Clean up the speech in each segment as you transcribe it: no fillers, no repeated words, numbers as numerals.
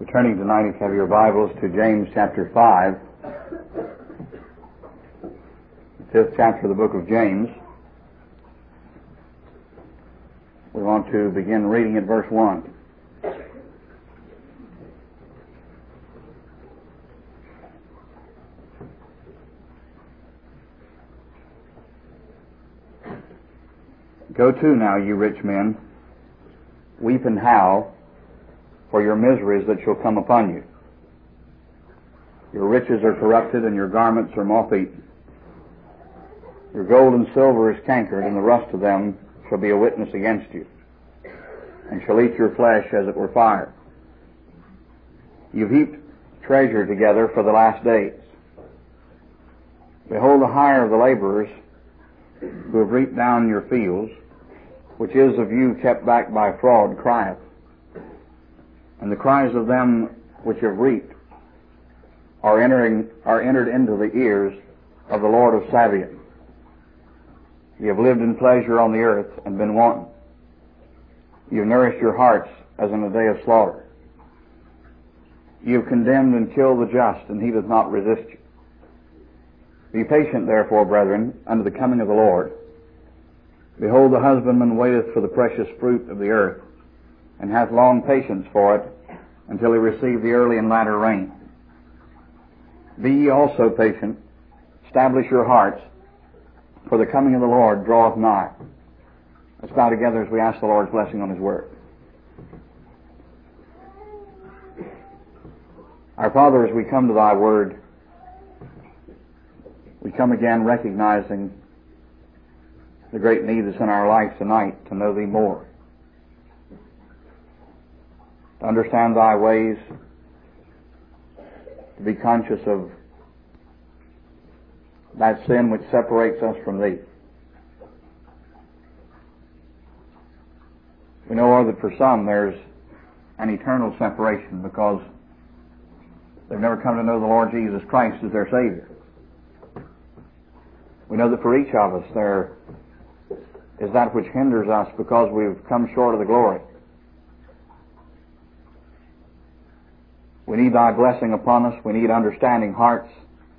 Turning tonight, if you have your Bibles, to James chapter 5, the 5th chapter of the book of James. We want to begin reading at verse 1. Go to now, you rich men, weep and howl for your miseries that shall come upon you. Your riches are corrupted, and your garments are moth-eaten. Your gold and silver is cankered, and the rust of them shall be a witness against you, and shall eat your flesh as it were fire. You've heaped treasure together for the last days. Behold, the hire of the laborers who have reaped down your fields, which is of you kept back by fraud, crieth. And the cries of them which have reaped are entered into the ears of the Lord of Sabaoth. You have lived in pleasure on the earth and been wanton. You have nourished your hearts as in a day of slaughter. You have condemned and killed the just, and he doth not resist you. Be patient, therefore, brethren, unto the coming of the Lord. Behold, the husbandman waiteth for the precious fruit of the earth, and hath long patience for it, until he receive the early and latter rain. Be ye also patient, establish your hearts, for the coming of the Lord draweth nigh. Let's bow together as we ask the Lord's blessing on His Word. Our Father, as we come to Thy Word, we come again recognizing the great need that's in our life tonight to know Thee more, to understand Thy ways, to be conscious of that sin which separates us from Thee. We know, Lord, that for some there's an eternal separation because they've never come to know the Lord Jesus Christ as their Savior. We know that for each of us there is that which hinders us because we've come short of the glory. We need Thy blessing upon us. We need understanding hearts.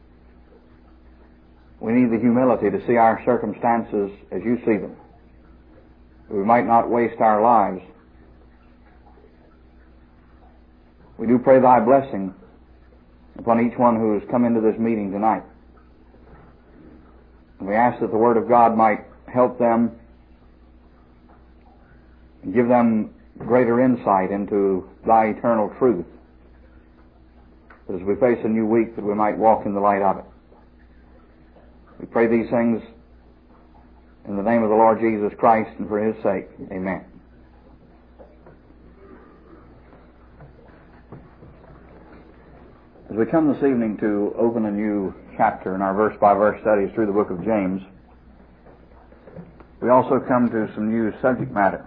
We need the humility to see our circumstances as You see them. We might not waste our lives. We do pray Thy blessing upon each one who has come into this meeting tonight. And we ask that the Word of God might help them and give them greater insight into Thy eternal truth. That as we face a new week, that we might walk in the light of it. We pray these things in the name of the Lord Jesus Christ and for His sake. Amen. As we come this evening to open a new chapter in our verse-by-verse studies through the book of James, we also come to some new subject matter.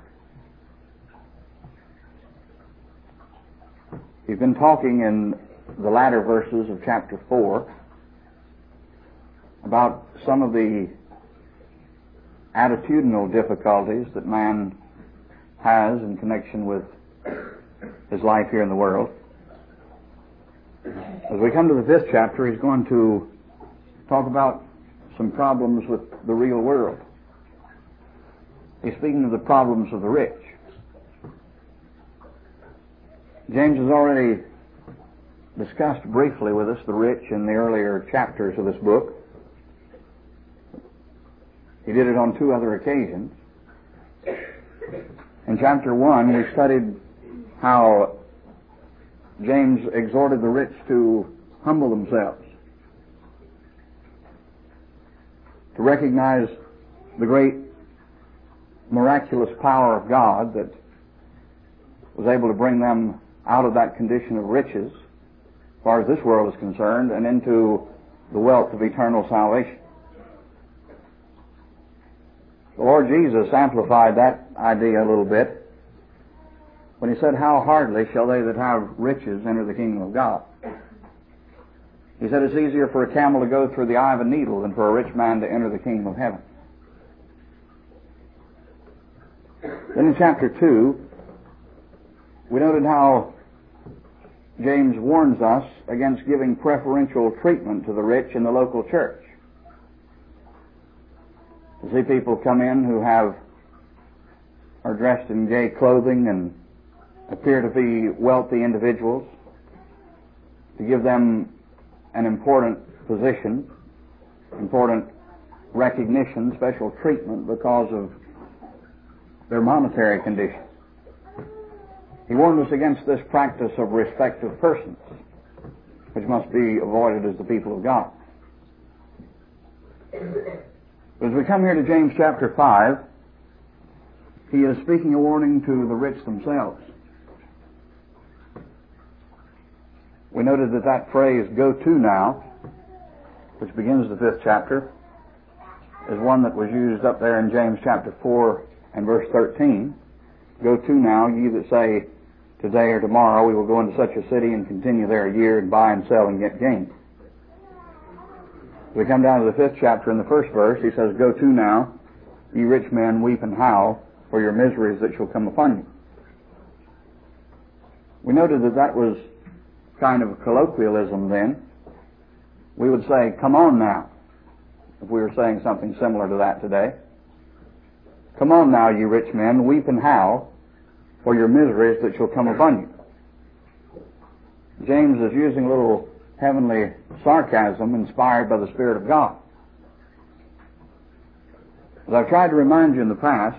We've been talking in the latter verses of chapter 4 about some of the attitudinal difficulties that man has in connection with his life here in the world. As we come to the 5th chapter, he's going to talk about some problems with the real world. He's speaking of the problems of the rich. James has already discussed briefly with us the rich in the earlier chapters of this book. He did it on 2 other occasions. In chapter 1, we studied how James exhorted the rich to humble themselves, to recognize the great miraculous power of God that was able to bring them out of that condition of riches, as far as this world is concerned, and into the wealth of eternal salvation. The Lord Jesus amplified that idea a little bit when He said, "How hardly shall they that have riches enter the kingdom of God." He said it's easier for a camel to go through the eye of a needle than for a rich man to enter the kingdom of heaven. Then in chapter 2, we noted how James warns us against giving preferential treatment to the rich in the local church. You see people come in who are dressed in gay clothing and appear to be wealthy individuals, to give them an important position, important recognition, special treatment because of their monetary condition. He warned us against this practice of respect of persons, which must be avoided as the people of God. As we come here to James chapter 5, he is speaking a warning to the rich themselves. We noted that phrase, "go to now," which begins the 5th chapter, is one that was used up there in James chapter 4 and verse 13. "Go to now, ye that say, today or tomorrow we will go into such a city and continue there a year and buy and sell and get gain." We come down to the 5th chapter in the 1st verse. He says, "Go to now, ye rich men, weep and howl for your miseries that shall come upon you." We noted that was kind of a colloquialism then. We would say, "Come on now," if we were saying something similar to that today. "Come on now, you rich men, weep and howl for your miseries that shall come upon you." James is using a little heavenly sarcasm inspired by the Spirit of God. As I've tried to remind you in the past,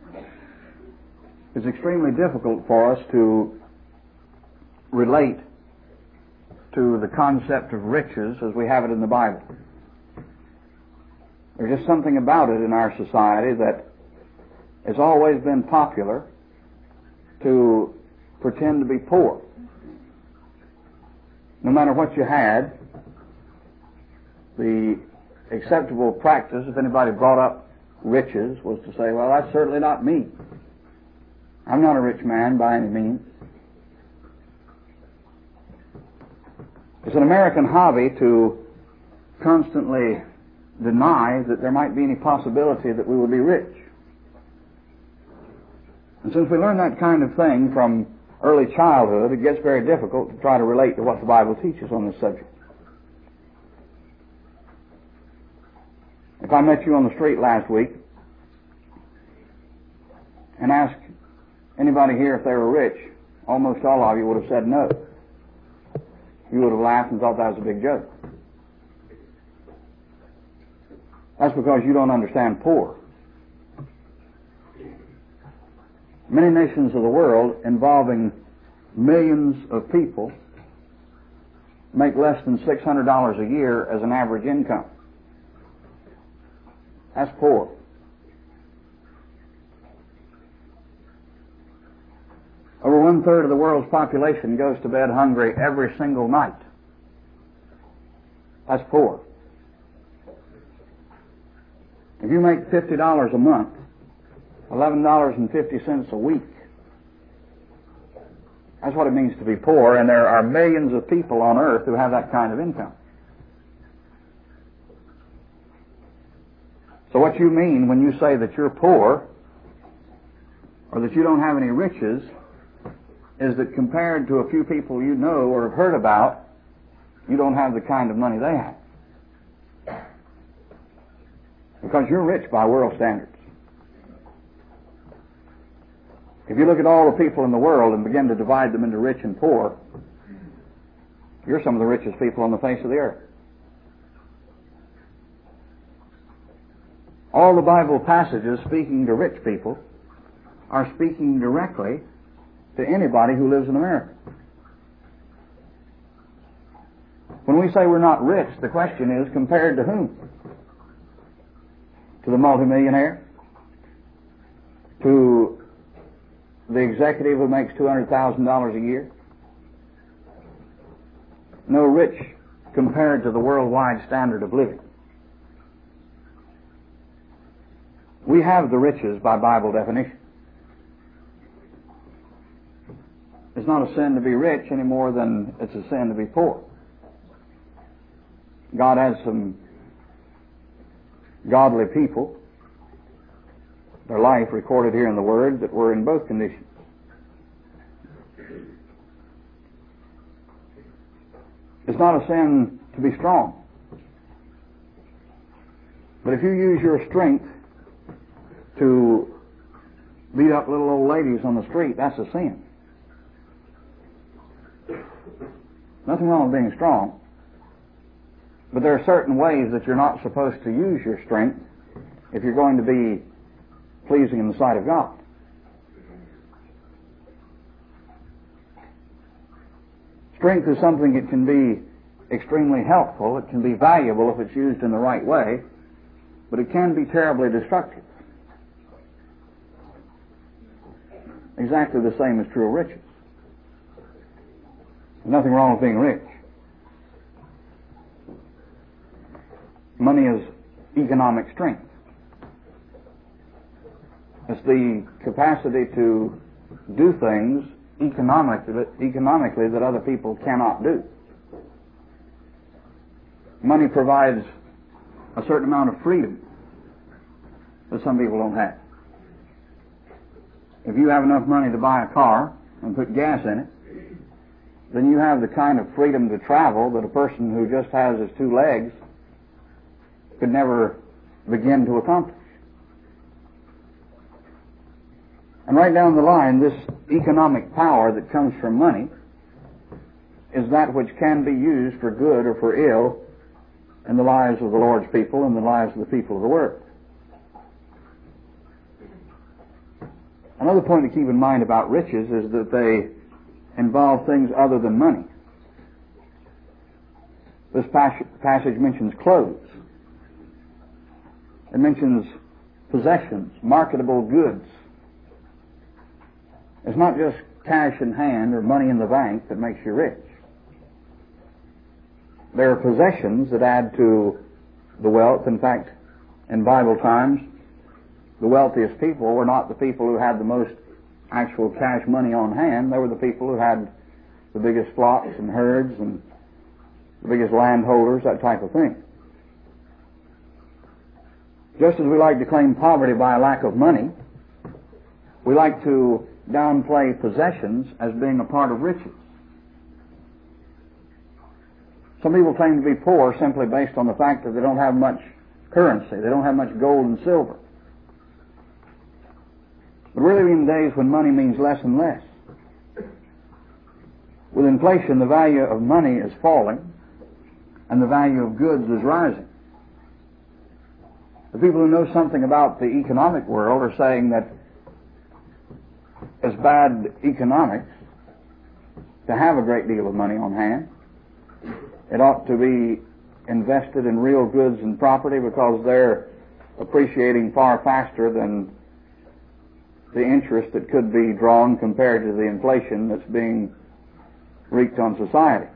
it's extremely difficult for us to relate to the concept of riches as we have it in the Bible. There's just something about it in our society that has always been popular to pretend to be poor. No matter what you had, the acceptable practice, if anybody brought up riches, was to say, "Well, that's certainly not me. I'm not a rich man by any means." It's an American hobby to constantly deny that there might be any possibility that we would be rich. And since we learn that kind of thing from early childhood, it gets very difficult to try to relate to what the Bible teaches on this subject. If I met you on the street last week and asked anybody here if they were rich, almost all of you would have said no. You would have laughed and thought that was a big joke. That's because you don't understand poor. Many nations of the world, involving millions of people, make less than $600 a year as an average income. That's poor. Over 1/3 of the world's population goes to bed hungry every single night. That's poor. If you make $50 a month, $11.50 a week, that's what it means to be poor, and there are millions of people on earth who have that kind of income. So what you mean when you say that you're poor, or that you don't have any riches, is that compared to a few people you know or have heard about, you don't have the kind of money they have. Because you're rich by world standards. If you look at all the people in the world and begin to divide them into rich and poor, you're some of the richest people on the face of the earth. All the Bible passages speaking to rich people are speaking directly to anybody who lives in America. When we say we're not rich, the question is, compared to whom? To the multimillionaire? To the executive who makes $200,000 a year? No, rich compared to the worldwide standard of living. We have the riches by Bible definition. It's not a sin to be rich any more than it's a sin to be poor. God has some godly people, their life recorded here in the Word, that were in both conditions. It's not a sin to be strong. But if you use your strength to beat up little old ladies on the street, that's a sin. Nothing wrong with being strong. But there are certain ways that you're not supposed to use your strength if you're going to be pleasing in the sight of God. Strength is something that can be extremely helpful. It can be valuable if it's used in the right way, but it can be terribly destructive. Exactly the same is true of riches. There's nothing wrong with being rich. Money is economic strength. It's the capacity to do things economically that other people cannot do. Money provides a certain amount of freedom that some people don't have. If you have enough money to buy a car and put gas in it, then you have the kind of freedom to travel that a person who just has his two legs could never begin to accomplish. And right down the line, this economic power that comes from money is that which can be used for good or for ill in the lives of the Lord's people and the lives of the people of the world. Another point to keep in mind about riches is that they involve things other than money. This passage mentions clothes. It mentions possessions, marketable goods. It's not just cash in hand or money in the bank that makes you rich. There are possessions that add to the wealth. In fact, in Bible times, the wealthiest people were not the people who had the most actual cash money on hand. They were the people who had the biggest flocks and herds and the biggest landholders, that type of thing. Just as we like to claim poverty by a lack of money, we like to downplay possessions as being a part of riches. Some people claim to be poor simply based on the fact that they don't have much currency. They don't have much gold and silver. But really in days when money means less and less. With inflation, the value of money is falling and the value of goods is rising. The people who know something about the economic world are saying that it's bad economics to have a great deal of money on hand. It ought to be invested in real goods and property because they're appreciating far faster than the interest that could be drawn compared to the inflation that's being wreaked on society.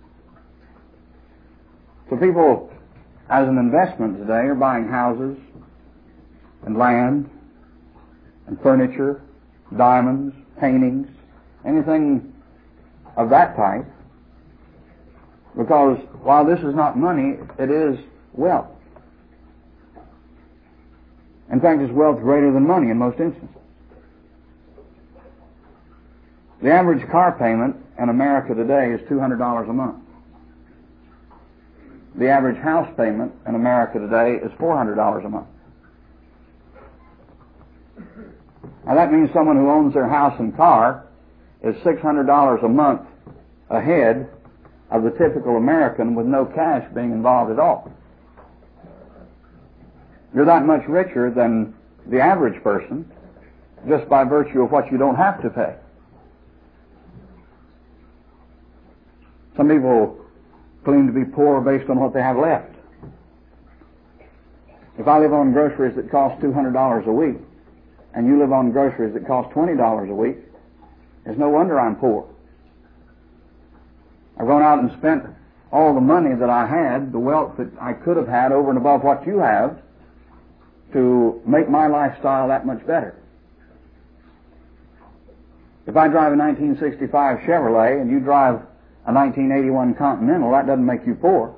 So people, as an investment today, are buying houses and land and furniture, diamonds, paintings, anything of that type, because while this is not money, it is wealth. In fact, it's wealth greater than money in most instances. The average car payment in America today is $200 a month. The average house payment in America today is $400 a month. Now that means someone who owns their house and car is $600 a month ahead of the typical American with no cash being involved at all. You're that much richer than the average person just by virtue of what you don't have to pay. Some people claim to be poor based on what they have left. If I live on groceries that cost $200 a week, and you live on groceries that cost $20 a week, it's no wonder I'm poor. I've gone out and spent all the money that I had, the wealth that I could have had over and above what you have, to make my lifestyle that much better. If I drive a 1965 Chevrolet and you drive a 1981 Continental, that doesn't make you poor.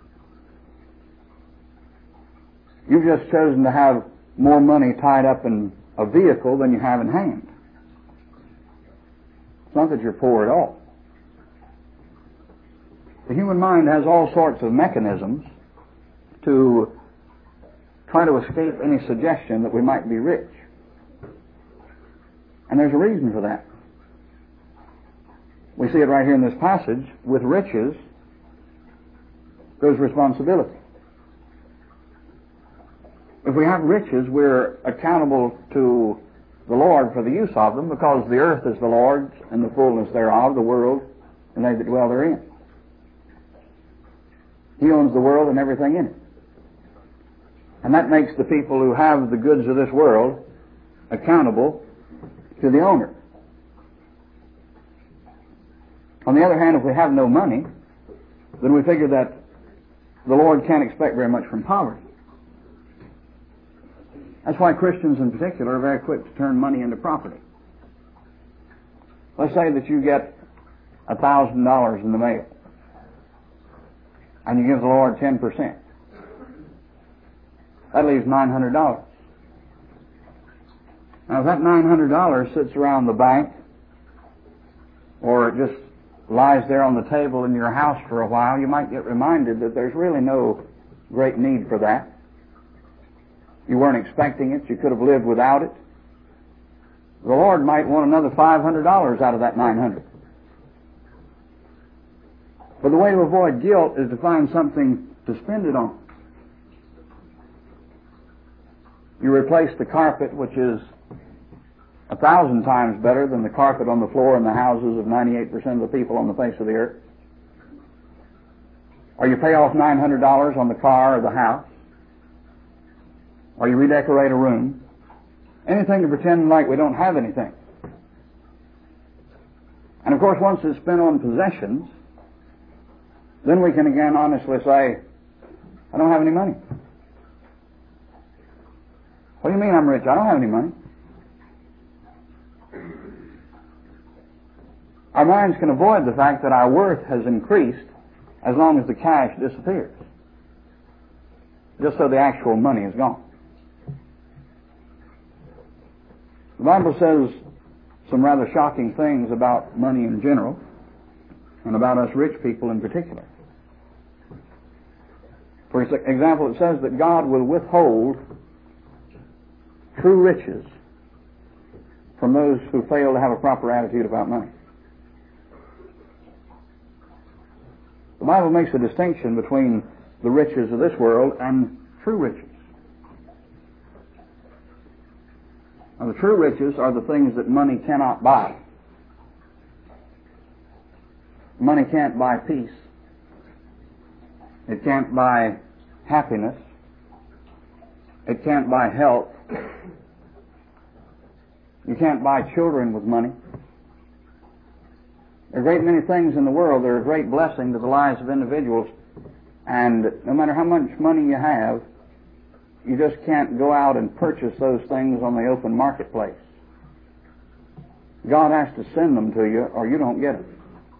You've just chosen to have more money tied up in a vehicle than you have in hand. It's not that you're poor at all. The human mind has all sorts of mechanisms to try to escape any suggestion that we might be rich. And there's a reason for that. We see it right here in this passage. With riches goes responsibility. If we have riches, we're accountable to the Lord for the use of them, because the earth is the Lord's and the fullness thereof, the world, and they that dwell therein. He owns the world and everything in it. And that makes the people who have the goods of this world accountable to the owner. On the other hand, if we have no money, then we figure that the Lord can't expect very much from poverty. That's why Christians in particular are very quick to turn money into property. Let's say that you get $1,000 in the mail, and you give the Lord 10%. That leaves $900. Now, if that $900 sits around the bank, or it just lies there on the table in your house for a while, you might get reminded that there's really no great need for that. You weren't expecting it. You could have lived without it. The Lord might want another $500 out of that $900. But the way to avoid guilt is to find something to spend it on. You replace the carpet, which is 1,000 times better than the carpet on the floor in the houses of 98% of the people on the face of the earth. Or you pay off $900 on the car or the house. Or you redecorate a room. Anything to pretend like we don't have anything. And of course, once it's spent on possessions, then we can again honestly say, I don't have any money. What do you mean I'm rich? I don't have any money. Our minds can avoid the fact that our worth has increased as long as the cash disappears, just so the actual money is gone. The Bible says some rather shocking things about money in general, and about us rich people in particular. For example, it says that God will withhold true riches from those who fail to have a proper attitude about money. The Bible makes a distinction between the riches of this world and true riches. Now, the true riches are the things that money cannot buy. Money can't buy peace. It can't buy happiness. It can't buy health. You can't buy children with money. There are a great many things in the world that are a great blessing to the lives of individuals, and no matter how much money you have, you just can't go out and purchase those things on the open marketplace. God has to send them to you, or you don't get them.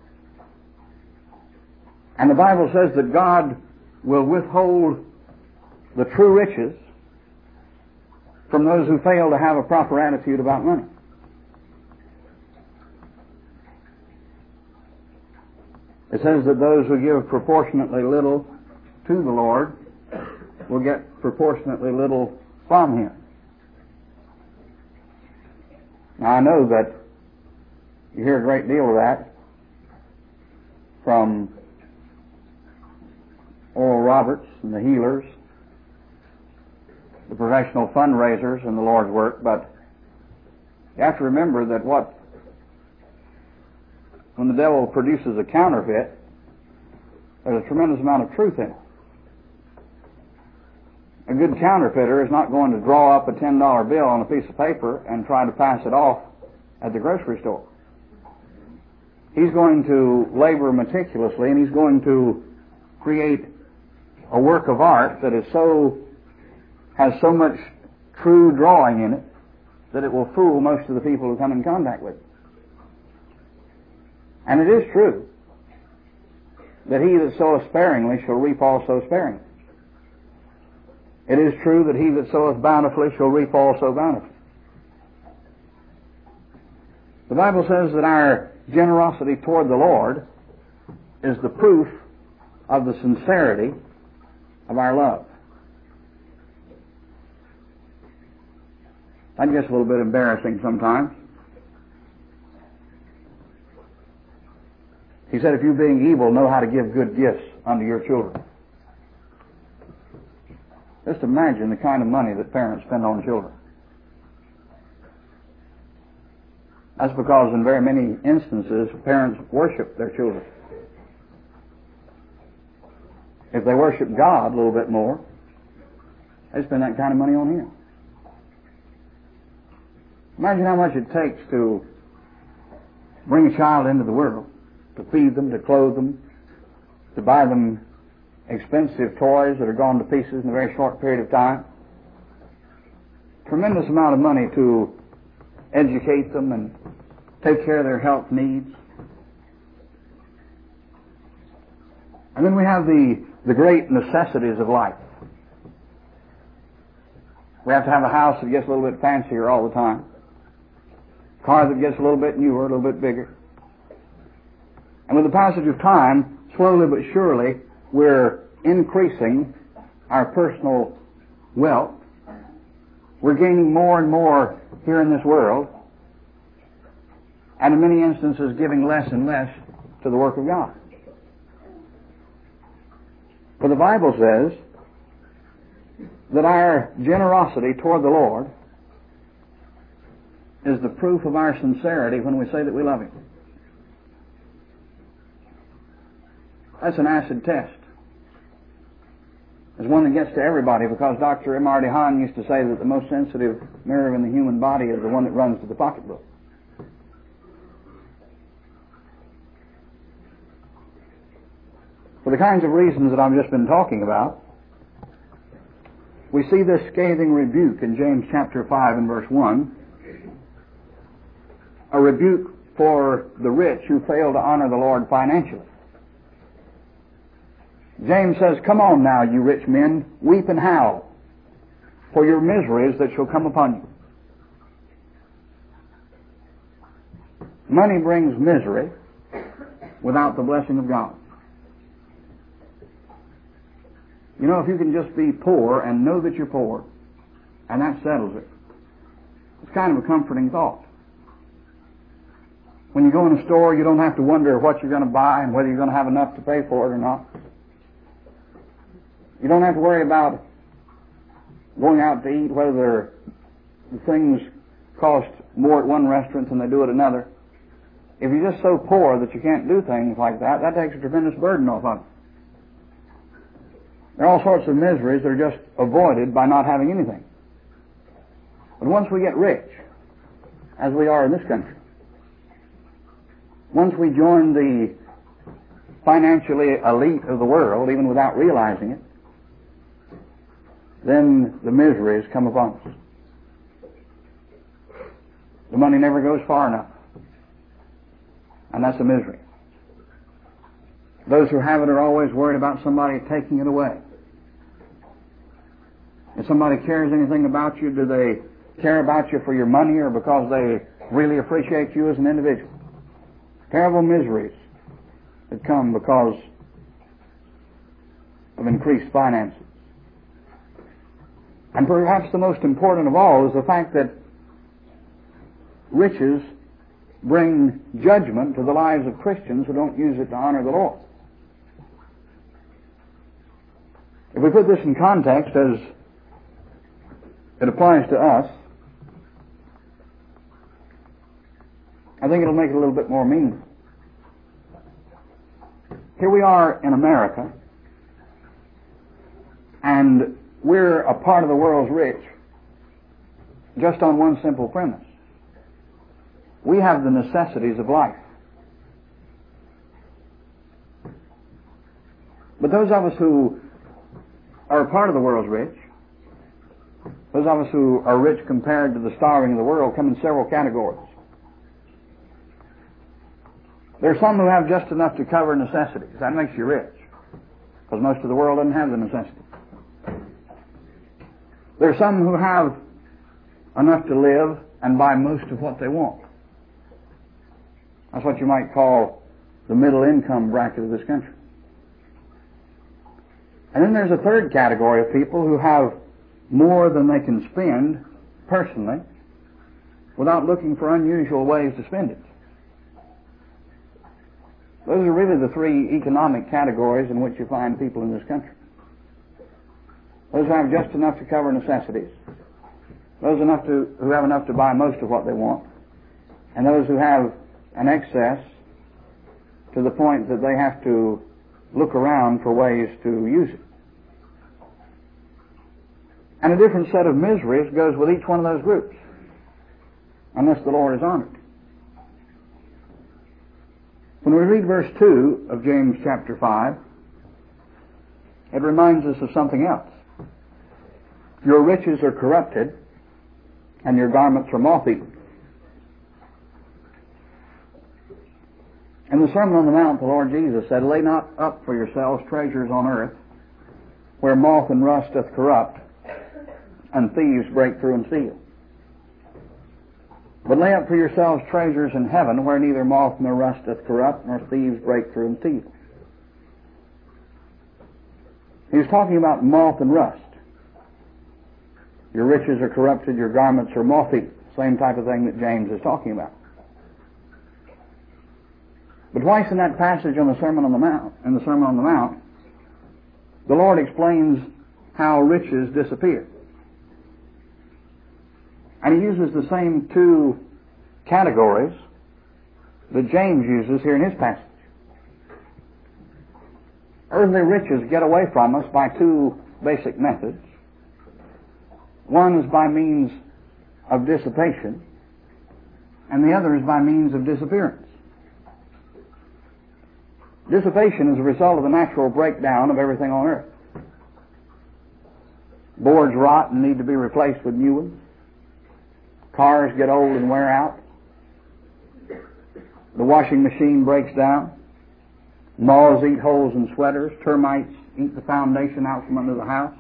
And the Bible says that God will withhold the true riches from those who fail to have a proper attitude about money. It says that those who give proportionately little to the Lord will get proportionately little from Him. Now, I know that you hear a great deal of that from Oral Roberts and the healers, the professional fundraisers in the Lord's work, but you have to remember that when the devil produces a counterfeit, there's a tremendous amount of truth in it. A good counterfeiter is not going to draw up a $10 bill on a piece of paper and try to pass it off at the grocery store. He's going to labor meticulously, and he's going to create a work of art that has so much true drawing in it that it will fool most of the people who come in contact with it. And it is true that he that soweth sparingly shall reap also sparingly. It is true that he that soweth bountifully shall reap also bountifully. The Bible says that our generosity toward the Lord is the proof of the sincerity of our love. That gets a little bit embarrassing sometimes. He said, if you being evil know how to give good gifts unto your children. Just imagine the kind of money that parents spend on children. That's because in very many instances, parents worship their children. If they worship God a little bit more, they spend that kind of money on Him. Imagine how much it takes to bring a child into the world, to feed them, to clothe them, to buy them expensive toys that are gone to pieces in a very short period of time. Tremendous amount of money to educate them and take care of their health needs. And then we have the great necessities of life. We have to have a house that gets a little bit fancier all the time. A car that gets a little bit newer, a little bit bigger. And with the passage of time, slowly but surely, we're increasing our personal wealth. We're gaining more and more here in this world, and in many instances giving less and less to the work of God. For the Bible says that our generosity toward the Lord is the proof of our sincerity when we say that we love Him. That's an acid test. It's one that gets to everybody, because Dr. M. R. DeHaan used to say that the most sensitive nerve in the human body is the one that runs to the pocketbook. For the kinds of reasons that I've just been talking about, we see this scathing rebuke in James chapter 5 and verse 1, a rebuke for the rich who fail to honor the Lord financially. James says, come on now, you rich men, weep and howl for your miseries that shall come upon you. Money brings misery without the blessing of God. You know, if you can just be poor and know that you're poor, and that settles it, it's kind of a comforting thought. When you go in a store, you don't have to wonder what you're going to buy and whether you're going to have enough to pay for it or not. You don't have to worry about going out to eat, whether the things cost more at one restaurant than they do at another. If you're just so poor that you can't do things like that, that takes a tremendous burden off of you. There are all sorts of miseries that are just avoided by not having anything. But once we get rich, as we are in this country, once we join the financially elite of the world, even without realizing it, then the miseries come upon us. The money never goes far enough. And that's a misery. Those who have it are always worried about somebody taking it away. If somebody cares anything about you, do they care about you for your money or because they really appreciate you as an individual? Terrible miseries that come because of increased finances. And perhaps the most important of all is the fact that riches bring judgment to the lives of Christians who don't use it to honor the Lord. If we put this in context as it applies to us, I think it'll make it a little bit more meaningful. Here we are in America, and we're a part of the world's rich just on one simple premise. We have the necessities of life. But those of us who are a part of the world's rich, those of us who are rich compared to the starving of the world, come in several categories. There are some who have just enough to cover necessities. That makes you rich, because most of the world doesn't have the necessities. There are some who have enough to live and buy most of what they want. That's what you might call the middle income bracket of this country. And then there's a third category of people who have more than they can spend personally without looking for unusual ways to spend it. Those are really the three economic categories in which you find people in this country. Those who have just enough to cover necessities, those who have enough to buy most of what they want, and those who have an excess to the point that they have to look around for ways to use it. And a different set of miseries goes with each one of those groups, unless the Lord is honored. When we read verse 2 of James chapter 5, it reminds us of something else. Your riches are corrupted, and your garments are moth-eaten. In the Sermon on the Mount, the Lord Jesus said, Lay not up for yourselves treasures on earth, where moth and rust doth corrupt, and thieves break through and steal. But lay up for yourselves treasures in heaven, where neither moth nor rust doth corrupt, nor thieves break through and steal. He was talking about moth and rust. Your riches are corrupted, your garments are moth-eaten. Same type of thing that James is talking about. But twice in that passage on the Sermon on the Mount, the Lord explains how riches disappear. And he uses the same two categories that James uses here in his passage. Earthly riches get away from us by two basic methods. One is by means of dissipation, and the other is by means of disappearance. Dissipation is a result of the natural breakdown of everything on earth. Boards rot and need to be replaced with new ones. Cars get old and wear out. The washing machine breaks down. Moths eat holes in sweaters. Termites eat the foundation out from under the house.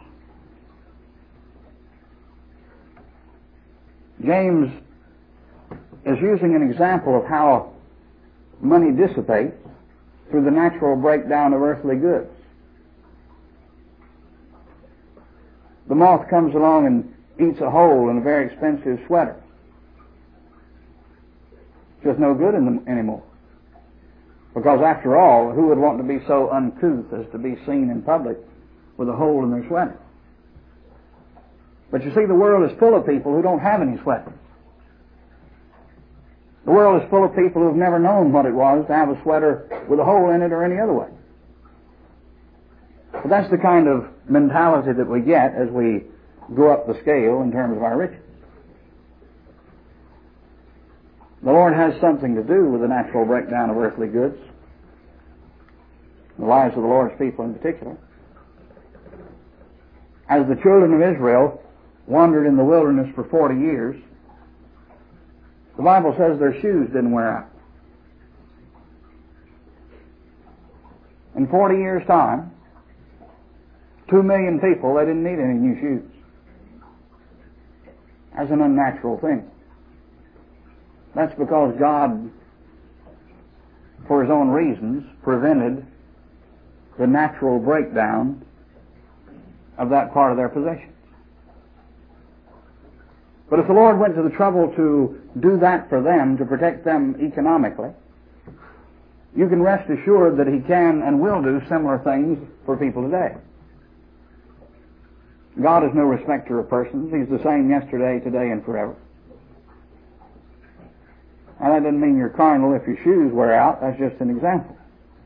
James is using an example of how money dissipates through the natural breakdown of earthly goods. The moth comes along and eats a hole in a very expensive sweater. It's just no good anymore. Because after all, who would want to be so uncouth as to be seen in public with a hole in their sweater? But you see, the world is full of people who don't have any sweaters. The world is full of people who have never known what it was to have a sweater with a hole in it or any other way. But that's the kind of mentality that we get as we go up the scale in terms of our riches. The Lord has something to do with the natural breakdown of earthly goods, the lives of the Lord's people in particular. As the children of Israel wandered in the wilderness for 40 years, the Bible says their shoes didn't wear out. In 40 years' time, 2 million people, they didn't need any new shoes. That's an unnatural thing. That's because God, for His own reasons, prevented the natural breakdown of that part of their possessions. But if the Lord went to the trouble to do that for them, to protect them economically, you can rest assured that He can and will do similar things for people today. God is no respecter of persons. He's the same yesterday, today, and forever. Now, that doesn't mean you're carnal if your shoes wear out. That's just an example.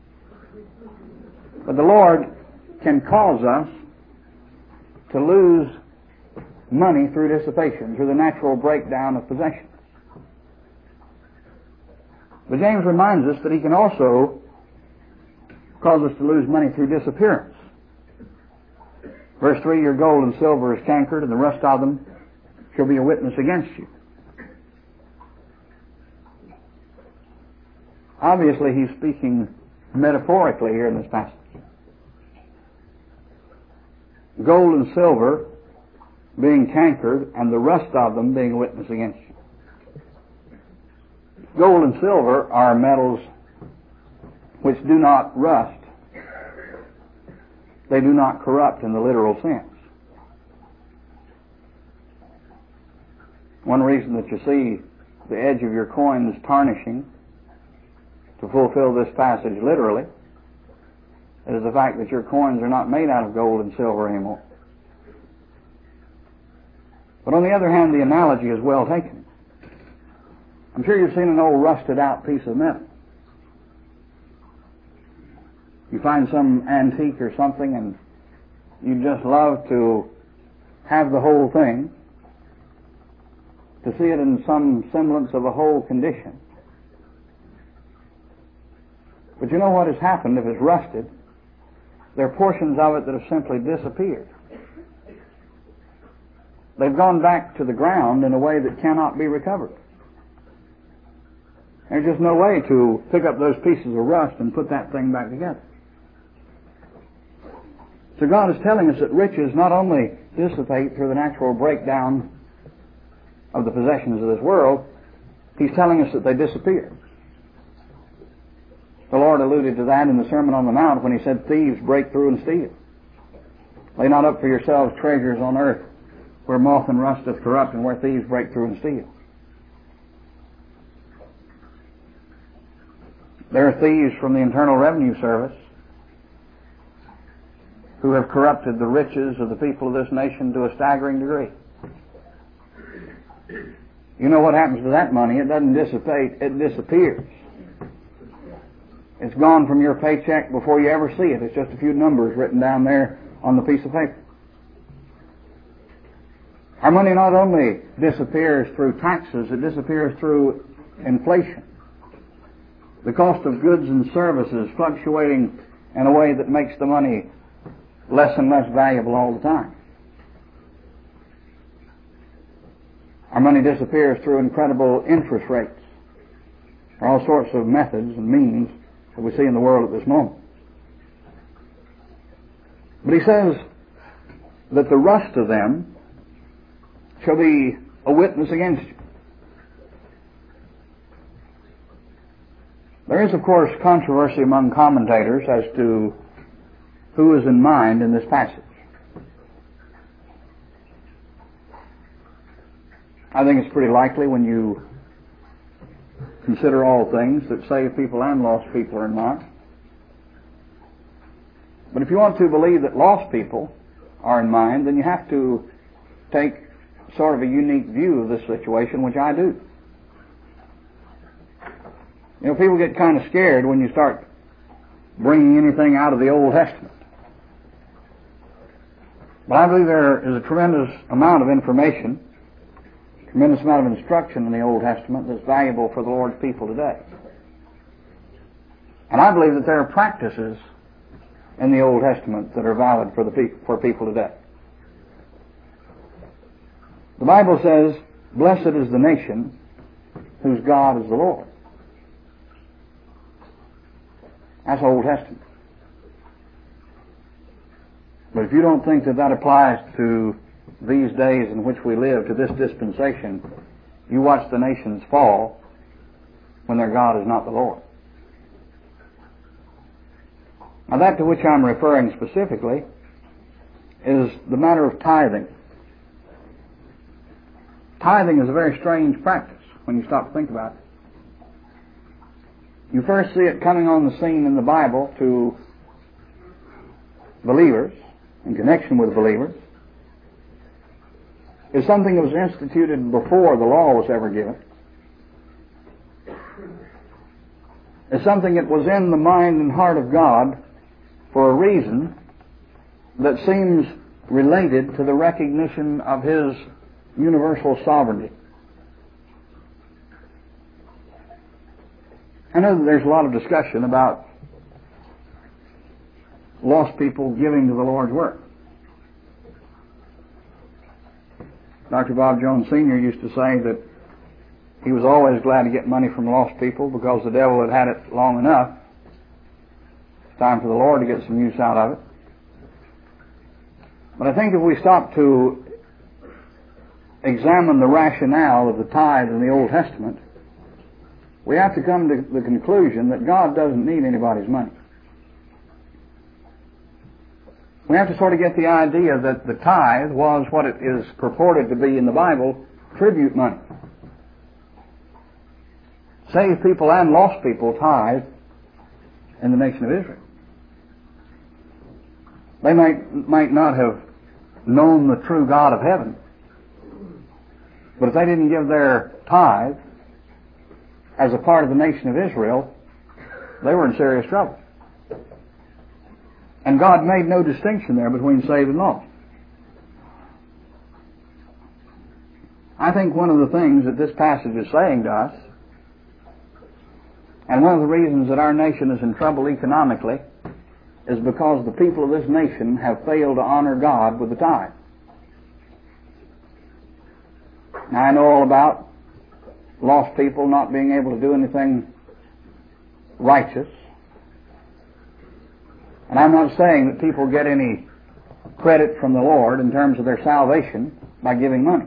But the Lord can cause us to lose money through dissipation, through the natural breakdown of possessions. But James reminds us that He can also cause us to lose money through disappearance. Verse 3, your gold and silver is cankered, and the rust of them shall be a witness against you. Obviously, he's speaking metaphorically here in this passage. Gold and silver being cankered, and the rust of them being a witness against you. Gold and silver are metals which do not rust. they do not corrupt in the literal sense. One reason that you see the edge of your coins tarnishing, to fulfill this passage literally, is the fact that your coins are not made out of gold and silver anymore. But on the other hand, the analogy is well taken. I'm sure you've seen an old rusted out piece of metal. You find some antique or something and you just love to have the whole thing, to see it in some semblance of a whole condition. But you know what has happened if it's rusted? There are portions of it that have simply disappeared. They've gone back to the ground in a way that cannot be recovered. There's just no way to pick up those pieces of rust and put that thing back together. So God is telling us that riches not only dissipate through the natural breakdown of the possessions of this world, He's telling us that they disappear. The Lord alluded to that in the Sermon on the Mount when He said, thieves break through and steal. Lay not up for yourselves treasures on earth, where moth and rust doth corrupt, and where thieves break through and steal. There are thieves from the Internal Revenue Service who have corrupted the riches of the people of this nation to a staggering degree. You know what happens to that money? It doesn't dissipate, it disappears. It's gone from your paycheck before you ever see it. It's just a few numbers written down there on the piece of paper. Our money not only disappears through taxes, it disappears through inflation. The cost of goods and services fluctuating in a way that makes the money less and less valuable all the time. Our money disappears through incredible interest rates. There are all sorts of methods and means that we see in the world at this moment. But He says that the rust of them shall be a witness against you. There is, of course, controversy among commentators as to who is in mind in this passage. I think it's pretty likely when you consider all things that saved people and lost people are in mind. But if you want to believe that lost people are in mind, then you have to take sort of a unique view of this situation, which I do. You know, people get kind of scared when you start bringing anything out of the Old Testament. But I believe there is a tremendous amount of information, tremendous amount of instruction in the Old Testament that's valuable for the Lord's people today. And I believe that there are practices in the Old Testament that are valid for people today. The Bible says, blessed is the nation whose God is the Lord. That's Old Testament. But if you don't think that that applies to these days in which we live, to this dispensation, you watch the nations fall when their God is not the Lord. Now that to which I'm referring specifically is the matter of tithing. Tithing is a very strange practice when you stop to think about it. You first see it coming on the scene in the Bible to believers, in connection with believers. It's something that was instituted before the law was ever given. It's something that was in the mind and heart of God for a reason that seems related to the recognition of His universal sovereignty. I know that there's a lot of discussion about lost people giving to the Lord's work. Dr. Bob Jones Sr. used to say that he was always glad to get money from lost people because the devil had had it long enough. It's time for the Lord to get some use out of it. But I think if we stop to examine the rationale of the tithe in the Old Testament, we have to come to the conclusion that God doesn't need anybody's money. we have to sort of get the idea that the tithe was what it is purported to be in the Bible, tribute money. Saved people and lost people tithe in the nation of Israel. They might not have known the true God of heaven, but if they didn't give their tithe as a part of the nation of Israel, they were in serious trouble. And God made no distinction there between saved and lost. I think one of the things that this passage is saying to us, and one of the reasons that our nation is in trouble economically, is because the people of this nation have failed to honor God with the tithe. Now, I know all about lost people not being able to do anything righteous. And I'm not saying that people get any credit from the Lord in terms of their salvation by giving money.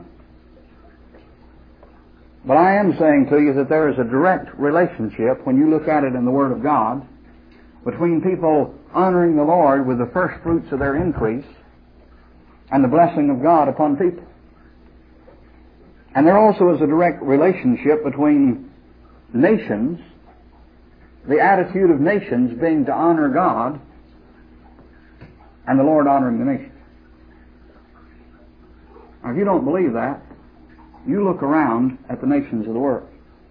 But I am saying to you that there is a direct relationship, when you look at it in the Word of God, between people honoring the Lord with the first fruits of their increase and the blessing of God upon people. And there also is a direct relationship between nations, the attitude of nations being to honor God, and the Lord honoring the nation. Now, if you don't believe that, you look around at the nations of the world.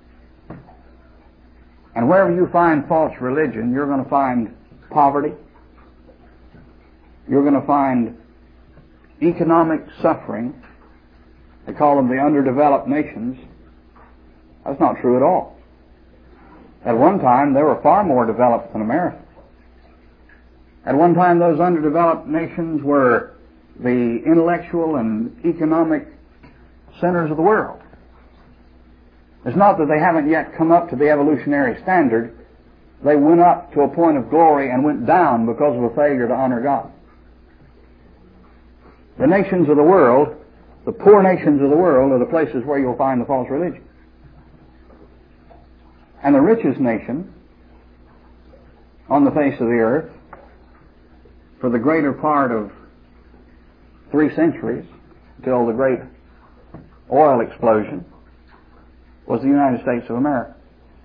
And wherever you find false religion, you're going to find poverty. You're going to find economic suffering. They call them the underdeveloped nations. That's not true at all. At one time, they were far more developed than America. At one time, those underdeveloped nations were the intellectual and economic centers of the world. It's not that they haven't yet come up to the evolutionary standard. They went up to a point of glory and went down because of a failure to honor God. The nations of the world, the poor nations of the world, are the places where you'll find the false religion. And the richest nation on the face of the earth, for the greater part of 3 centuries, until the great oil explosion, was the United States of America.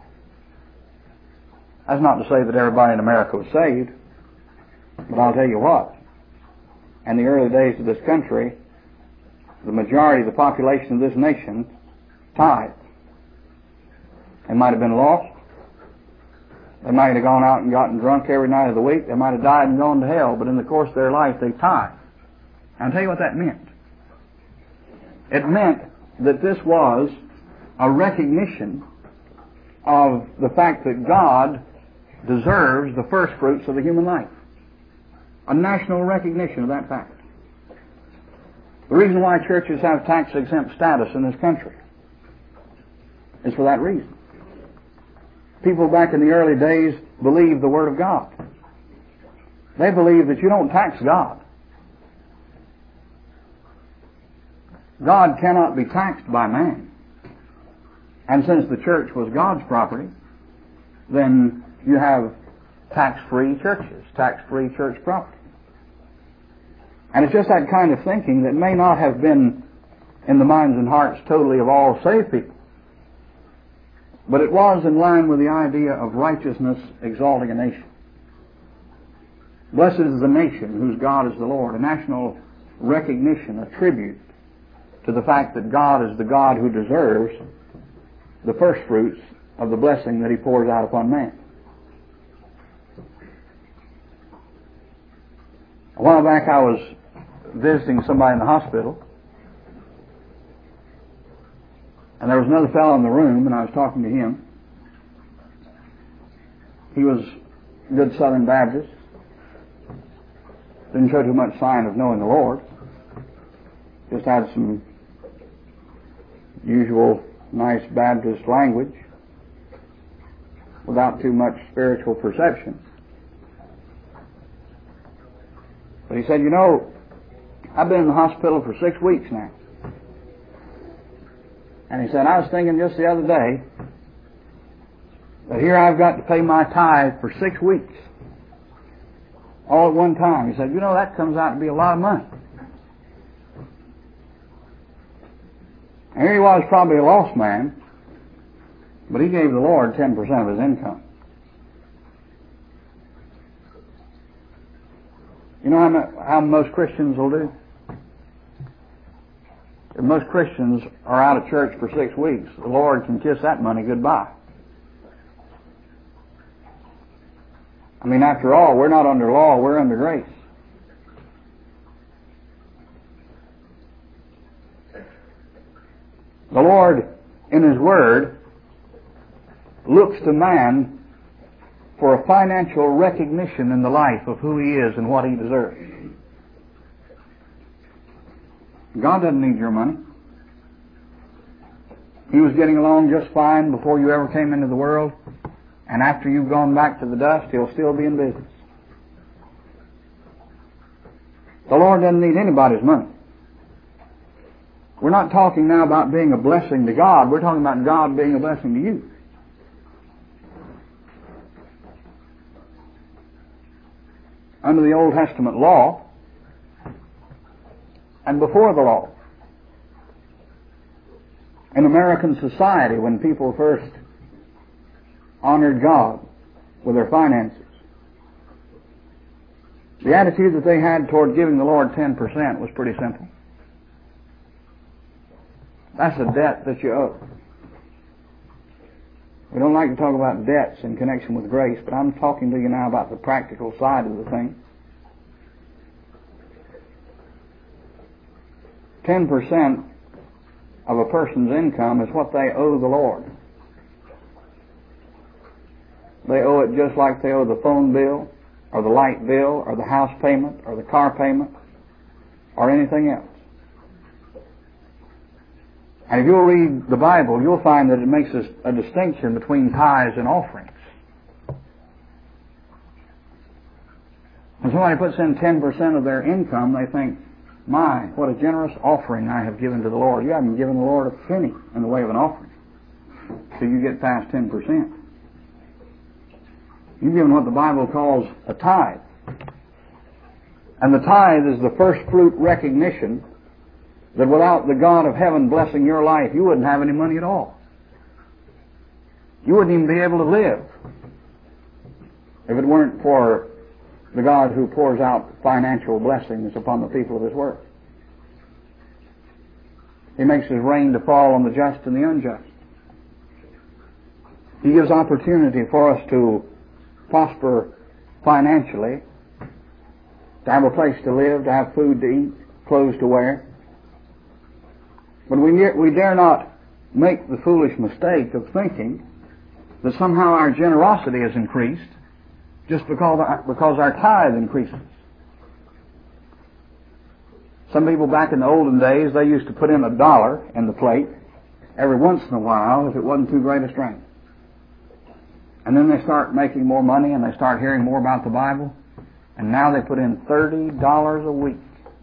That's not to say that everybody in America was saved, but I'll tell you what, in the early days of this country, the majority of the population of this nation tithed. They might have been lost. They might have gone out and gotten drunk every night of the week. They might have died and gone to hell, but in the course of their life they tithed. And I'll tell you what that meant. It meant that this was a recognition of the fact that God deserves the first fruits of the human life. A national recognition of that fact. The reason why churches have tax-exempt status in this country is for that reason. People back in the early days believed the Word of God. They believed that you don't tax God. God cannot be taxed by man. And since the church was God's property, then you have tax-free churches, tax-free church property. And it's just that kind of thinking that may not have been in the minds and hearts totally of all saved people. But it was in line with the idea of righteousness exalting a nation. Blessed is the nation whose God is the Lord, a national recognition, a tribute to the fact that God is the God who deserves the first fruits of the blessing that He pours out upon man. A while back I was visiting somebody in the hospital, and there was another fellow in the room, and I was talking to him. He was a good Southern Baptist. Didn't show too much sign of knowing the Lord. Just had some usual nice Baptist language without too much spiritual perception. But he said, you know, I've been in the hospital for 6 weeks now. And he said, I was thinking just the other day that here I've got to pay my tithe for 6 weeks. all at one time. He said, you know, that comes out to be a lot of money. And here he was, probably a lost man, but he gave the Lord 10% of his income. You know how most Christians will do? If most Christians are out of church for 6 weeks, the Lord can kiss that money goodbye. I mean, after all, we're not under law, we're under grace. The Lord, in His Word, looks to man for a financial recognition in the life of who he is and what he deserves. God doesn't need your money. He was getting along just fine before you ever came into the world, and after you've gone back to the dust, He'll still be in business. The Lord doesn't need anybody's money. We're not talking now about being a blessing to God. We're talking about God being a blessing to you. Under the Old Testament law, and before the law, in American society, when people first honored God with their finances, the attitude that they had toward giving the Lord 10% was pretty simple. That's a debt that you owe. We don't like to talk about debts in connection with grace, but I'm talking to you now about the practical side of the thing. 10% of a person's income is what they owe the Lord. They owe it just like they owe the phone bill, or the light bill, or the house payment, or the car payment, or anything else. And if you'll read the Bible, you'll find that it makes a distinction between tithes and offerings. When somebody puts in 10% of their income, they think, my, what a generous offering I have given to the Lord. You haven't given the Lord a penny in the way of an offering till you get past 10%. You've given what the Bible calls a tithe. And the tithe is the first fruit recognition that without the God of heaven blessing your life, you wouldn't have any money at all. You wouldn't even be able to live if it weren't for the God who pours out financial blessings upon the people of His Word. He makes His rain to fall on the just and the unjust. He gives opportunity for us to prosper financially, to have a place to live, to have food to eat, clothes to wear. But we dare not make the foolish mistake of thinking that somehow our generosity has increased just because our tithe increases. Some people back in the olden days, they used to put in $1 in the plate every once in a while if it wasn't too great a strain. And then they start making more money and they start hearing more about the Bible, and now they put in $30 a week.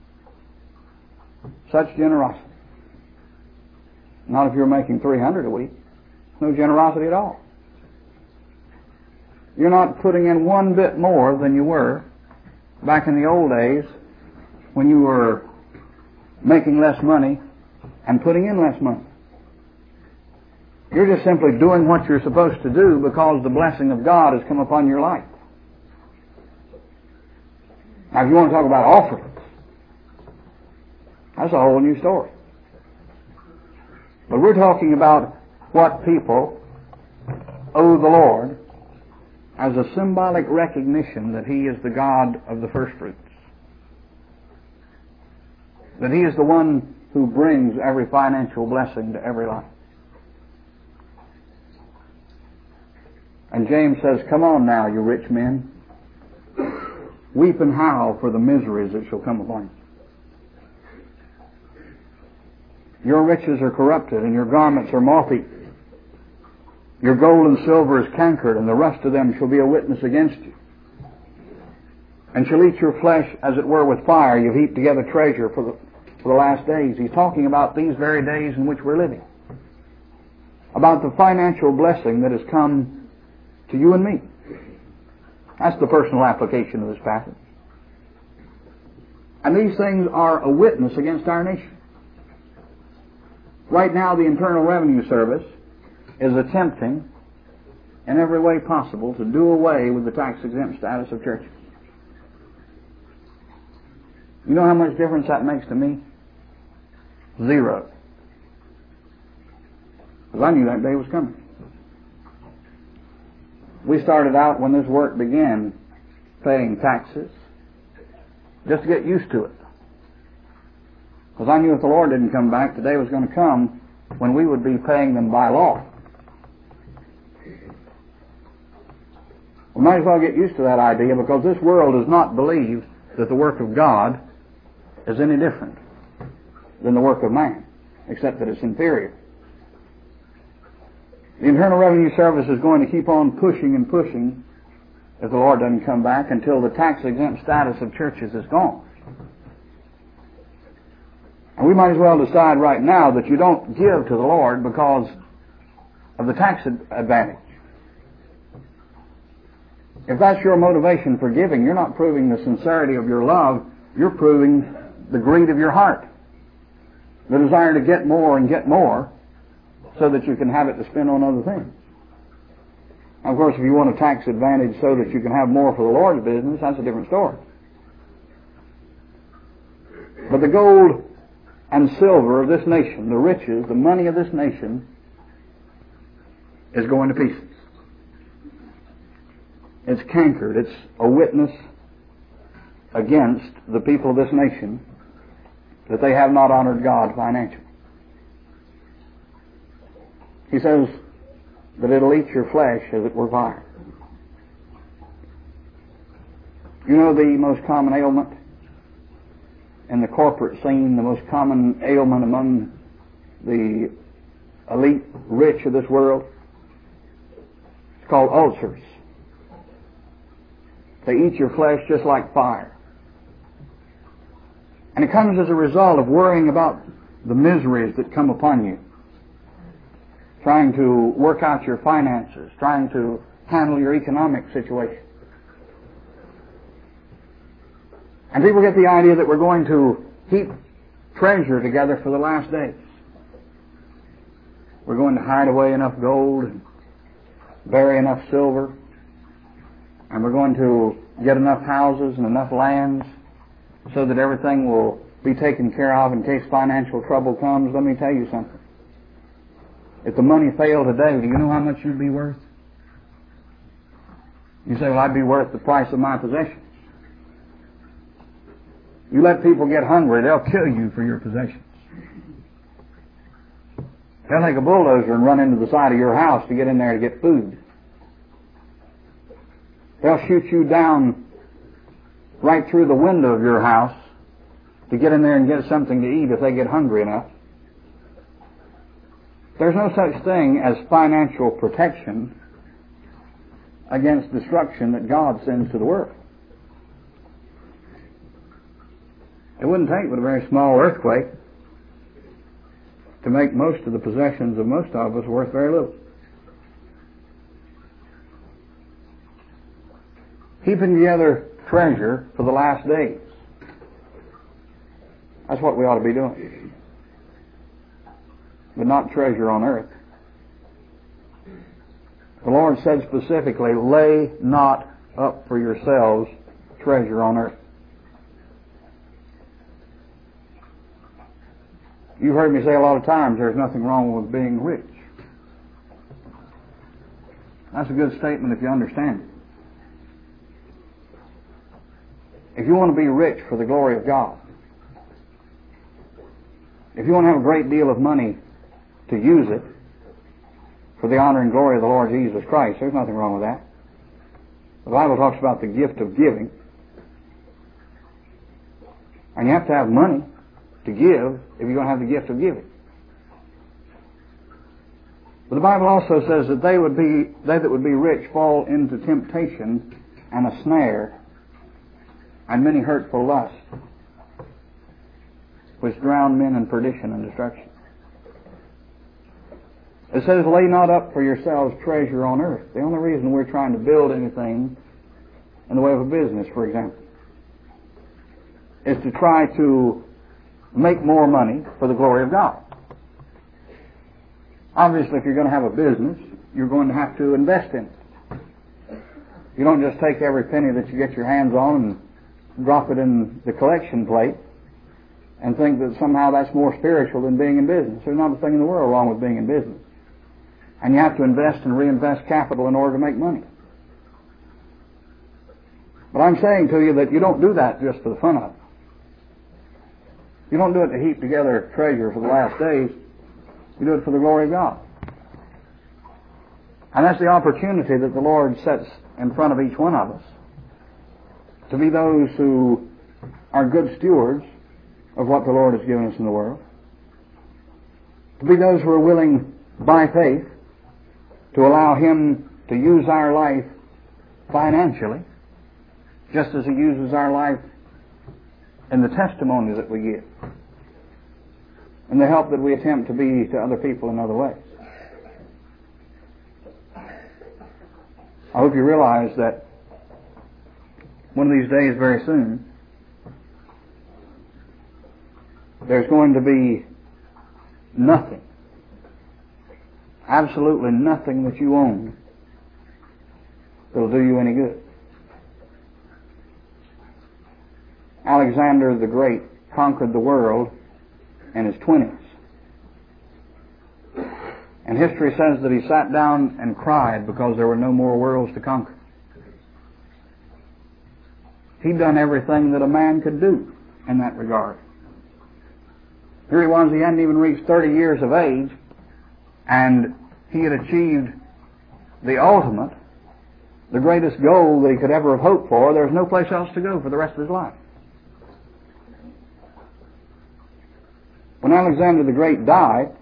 Such generosity. Not if you're making $300 a week. No generosity at all. You're not putting in one bit more than you were back in the old days when you were making less money and putting in less money. You're just simply doing what you're supposed to do because the blessing of God has come upon your life. Now, if you want to talk about offerings, that's a whole new story. But we're talking about what people owe the Lord as a symbolic recognition that He is the God of the first fruits. That He is the one who brings every financial blessing to every life. And James says, come on now, you rich men. Weep and howl for the miseries that shall come upon you. Your riches are corrupted, and your garments are moth-eaten. Your gold and silver is cankered, and the rust of them shall be a witness against you. And shall eat your flesh as it were with fire. You've heaped together treasure for the last days. He's talking about these very days in which we're living. About the financial blessing that has come to you and me. That's the personal application of this passage. And these things are a witness against our nation. Right now, the Internal Revenue Service is attempting in every way possible to do away with the tax-exempt status of churches. You know how much difference that makes to me? Zero. Because I knew that day was coming. We started out, when this work began, paying taxes just to get used to it. Because I knew if the Lord didn't come back, the day was going to come when we would be paying them by law. We might as well get used to that idea, because this world does not believe that the work of God is any different than the work of man, except that it's inferior. The Internal Revenue Service is going to keep on pushing and pushing, if the Lord doesn't come back, until the tax-exempt status of churches is gone. And we might as well decide right now that you don't give to the Lord because of the tax advantage. If that's your motivation for giving, you're not proving the sincerity of your love, you're proving the greed of your heart. The desire to get more and get more so that you can have it to spend on other things. Now, of course, if you want a tax advantage so that you can have more for the Lord's business, that's a different story. But the gold and silver of this nation, the riches, the money of this nation, is going to pieces. It's cankered. It's a witness against the people of this nation that they have not honored God financially. He says that it'll eat your flesh as it were fire. You know the most common ailment in the corporate scene, the most common ailment among the elite rich of this world? It's called ulcers. They eat your flesh just like fire. And it comes as a result of worrying about the miseries that come upon you, trying to work out your finances, trying to handle your economic situation. And people get the idea that we're going to heap treasure together for the last days. We're going to hide away enough gold and bury enough silver, and we're going to get enough houses and enough lands so that everything will be taken care of in case financial trouble comes. Let me tell you something. If the money failed today, do you know how much you'd be worth? You say, well, I'd be worth the price of my possessions. You let people get hungry, they'll kill you for your possessions. They'll take a bulldozer and run into the side of your house to get in there to get food. They'll shoot you down right through the window of your house to get in there and get something to eat if they get hungry enough. There's no such thing as financial protection against destruction that God sends to the world. It wouldn't take but a very small earthquake to make most of the possessions of most of us worth very little. Keeping together treasure for the last days. That's what we ought to be doing. But not treasure on earth. The Lord said specifically, lay not up for yourselves treasure on earth. You've heard me say a lot of times there's nothing wrong with being rich. That's a good statement if you understand it. If you want to be rich for the glory of God, if you want to have a great deal of money to use it for the honor and glory of the Lord Jesus Christ, there's nothing wrong with that. The Bible talks about the gift of giving. And you have to have money to give if you're going to have the gift of giving. But the Bible also says that they that would be rich fall into temptation and a snare and many hurtful lusts, which drown men in perdition and destruction. It says, lay not up for yourselves treasure on earth. The only reason we're trying to build anything in the way of a business, for example, is to try to make more money for the glory of God. Obviously, if you're going to have a business, you're going to have to invest in it. You don't just take every penny that you get your hands on and drop it in the collection plate and think that somehow that's more spiritual than being in business. There's not a thing in the world wrong with being in business. And you have to invest and reinvest capital in order to make money. But I'm saying to you that you don't do that just for the fun of it. You don't do it to heap together treasure for the last days. You do it for the glory of God. And that's the opportunity that the Lord sets in front of each one of us, to be those who are good stewards of what the Lord has given us in the world, to be those who are willing by faith to allow Him to use our life financially, just as He uses our life in the testimony that we give and the help that we attempt to be to other people in other ways. I hope you realize that one of these days, very soon, there's going to be nothing, absolutely nothing that you own that will do you any good. Alexander the Great conquered the world in his 20s. And history says that he sat down and cried because there were no more worlds to conquer. He'd done everything that a man could do in that regard. Here he was, he hadn't even reached 30 years of age, and he had achieved the ultimate, the greatest goal that he could ever have hoped for. There was no place else to go for the rest of his life. When Alexander the Great died,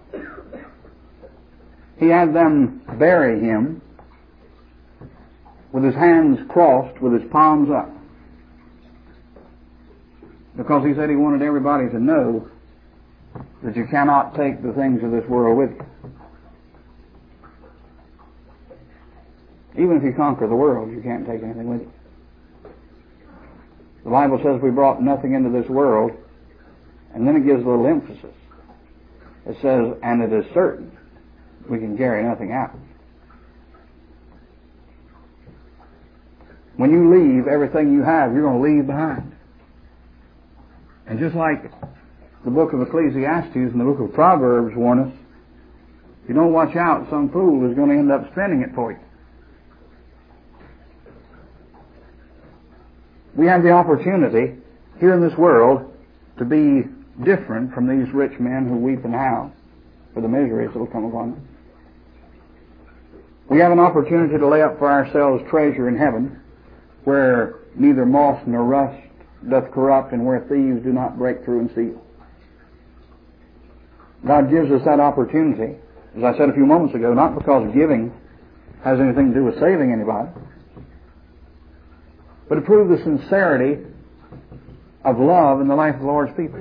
he had them bury him with his hands crossed, with his palms up, because he said he wanted everybody to know that you cannot take the things of this world with you. Even if you conquer the world, you can't take anything with you. The Bible says we brought nothing into this world, and then it gives a little emphasis. It says, and it is certain we can carry nothing out. When you leave, everything you have, you're going to leave behind. And just like the book of Ecclesiastes and the book of Proverbs warn us, if you don't watch out, some fool is going to end up spending it for you. We have the opportunity here in this world to be different from these rich men who weep and howl for the miseries that will come upon them. We have an opportunity to lay up for ourselves treasure in heaven, where neither moth nor rust doth corrupt, and where thieves do not break through and steal. God gives us that opportunity, as I said a few moments ago, not because giving has anything to do with saving anybody, but to prove the sincerity of love in the life of the Lord's people.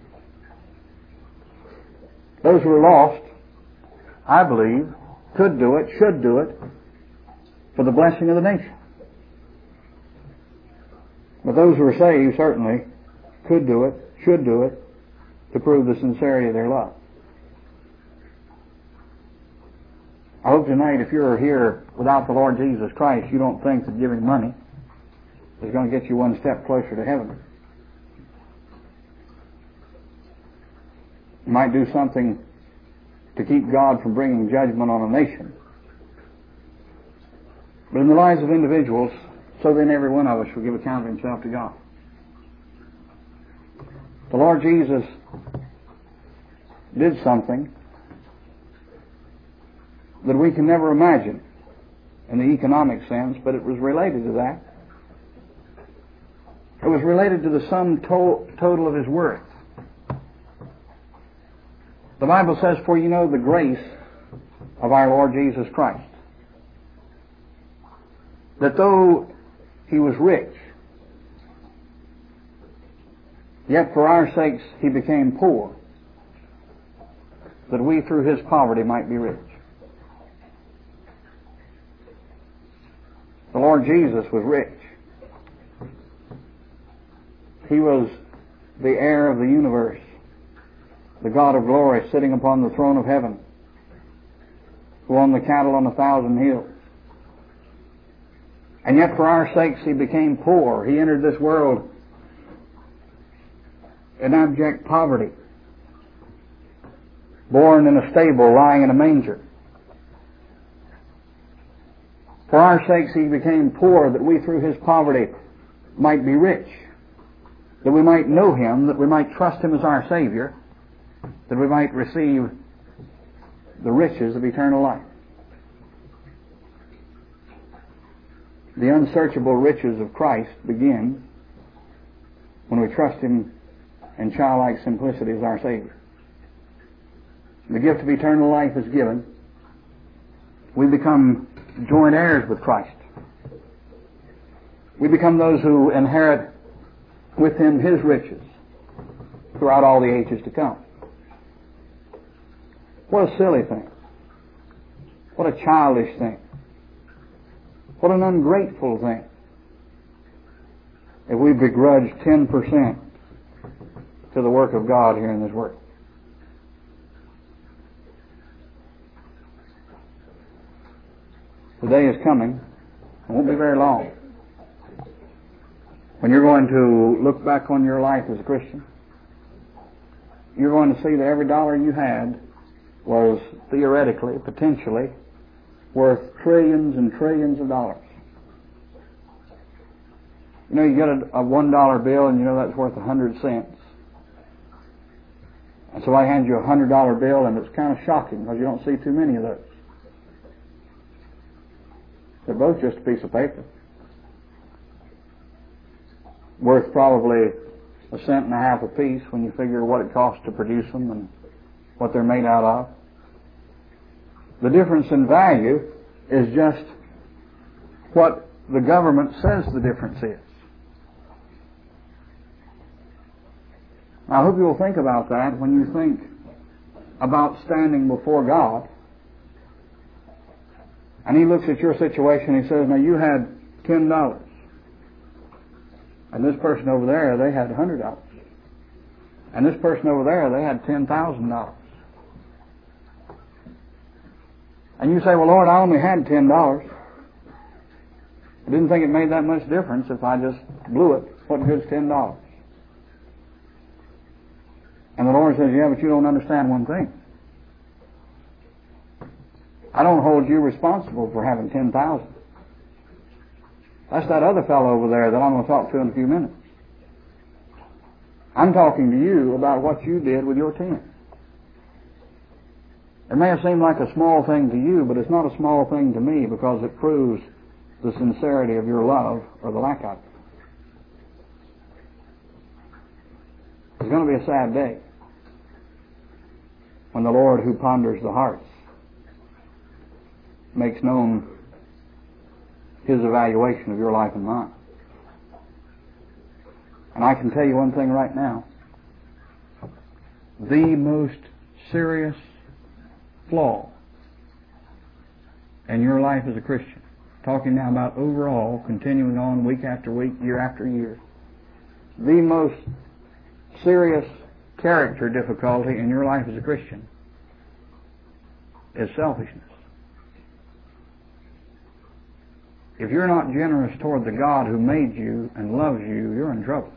Those who are lost, I believe, could do it, should do it, for the blessing of the nation. But those who are saved certainly could do it, should do it, to prove the sincerity of their love. I hope tonight, if you're here without the Lord Jesus Christ, you don't think that giving money is going to get you one step closer to heaven. You might do something to keep God from bringing judgment on a nation. But in the lives of individuals, so then every one of us will give account of himself to God. The Lord Jesus did something that we can never imagine in the economic sense, but it was related to that. It was related to the sum total of His worth. The Bible says, for you know the grace of our Lord Jesus Christ, that though He was rich, yet for our sakes He became poor, that we through His poverty might be rich. The Lord Jesus was rich. He was the heir of the universe, the God of glory sitting upon the throne of heaven, who owned the cattle on 1,000 hills. And yet for our sakes He became poor. He entered this world in abject poverty, born in a stable, lying in a manger. For our sakes He became poor, that we through His poverty might be rich, that we might know Him, that we might trust Him as our Savior, that we might receive the riches of eternal life. The unsearchable riches of Christ begin when we trust Him in childlike simplicity as our Savior. The gift of eternal life is given. We become joint heirs with Christ. We become those who inherit with Him His riches throughout all the ages to come. What a silly thing. What a childish thing. What an ungrateful thing if we begrudge 10% to the work of God here in this world. The day is coming, it won't be very long, when you're going to look back on your life as a Christian. You're going to see that every dollar you had was theoretically, potentially, worth trillions and trillions of dollars. You know, you get a $1 bill and you know that's worth 100 cents. And so I hand you a $100 bill, and it's kind of shocking because you don't see too many of those. They're both just a piece of paper, worth probably 1.5 cents a piece when you figure what it costs to produce them and what they're made out of. The difference in value is just what the government says the difference is. I hope you'll think about that when you think about standing before God. And He looks at your situation and He says, now you had $10. And this person over there, they had $100. And this person over there, they had $10,000. And you say, well, Lord, I only had $10. I didn't think it made that much difference if I just blew it. What good's $10? And the Lord says, yeah, but you don't understand one thing. I don't hold you responsible for having 10,000. That's that other fellow over there that I'm going to talk to in a few minutes. I'm talking to you about what you did with your 10. It may have seemed like a small thing to you, but it's not a small thing to me because it proves the sincerity of your love or the lack of it. It's going to be a sad day when the Lord who ponders the hearts makes known His evaluation of your life and mine. And I can tell you one thing right now. The most serious flaw in your life as a Christian, talking now about overall, continuing on week after week, year after year, the most serious character difficulty in your life as a Christian is selfishness. If you're not generous toward the God who made you and loves you, you're in trouble.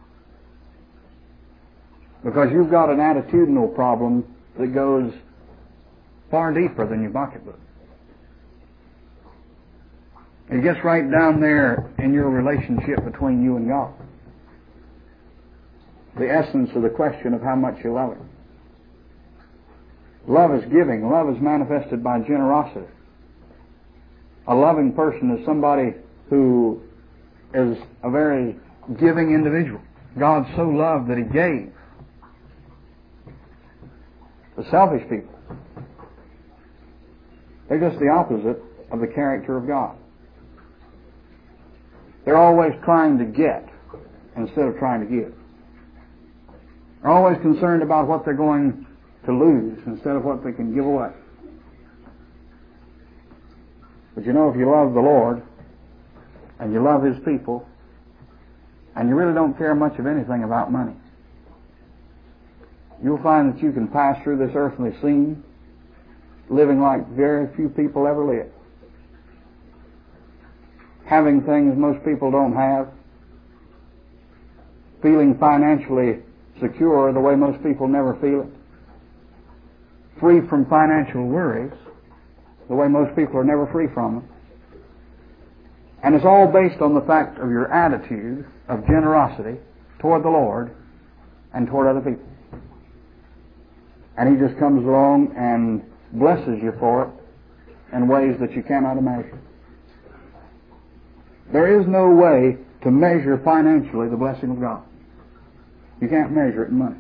Because you've got an attitudinal problem that goes far deeper than your pocketbook. It gets right down there in your relationship between you and God. The essence of the question of how much you love Him. Love is giving. Love is manifested by generosity. A loving person is somebody who is a very giving individual. God so loved that He gave. The selfish people, they're just the opposite of the character of God. They're always trying to get instead of trying to give. They're always concerned about what they're going to lose instead of what they can give away. But you know, if you love the Lord and you love His people and you really don't care much of anything about money, you'll find that you can pass through this earthly scene living like very few people ever live. Having things most people don't have. Feeling financially secure the way most people never feel it. Free from financial worries the way most people are never free from them. And it's all based on the fact of your attitude of generosity toward the Lord and toward other people. And He just comes along and blesses you for it in ways that you cannot imagine. There is no way to measure financially the blessing of God. You can't measure it in money.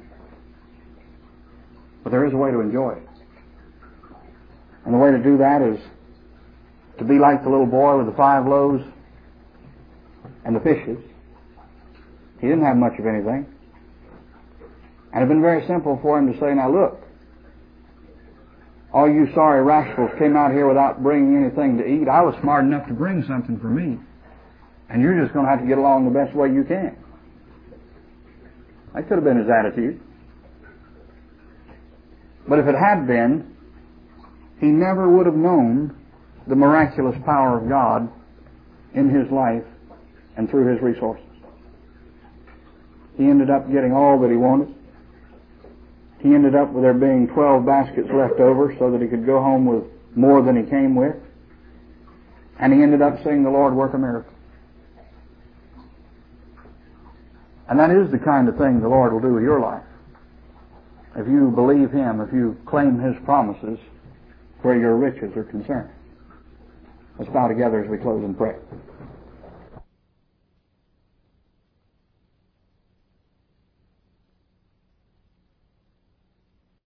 But there is a way to enjoy it. And the way to do that is to be like the little boy with the 5 loaves and the fishes. He didn't have much of anything. And it had been very simple for him to say, now look, all you sorry rascals came out here without bringing anything to eat. I was smart enough to bring something for me. And you're just going to have to get along the best way you can. That could have been his attitude. But if it had been, he never would have known the miraculous power of God in his life and through his resources. He ended up getting all that he wanted. He ended up with there being 12 baskets left over so that he could go home with more than he came with. And he ended up seeing the Lord work a miracle. And that is the kind of thing the Lord will do with your life. If you believe Him, if you claim His promises where your riches are concerned. Let's bow together as we close and pray.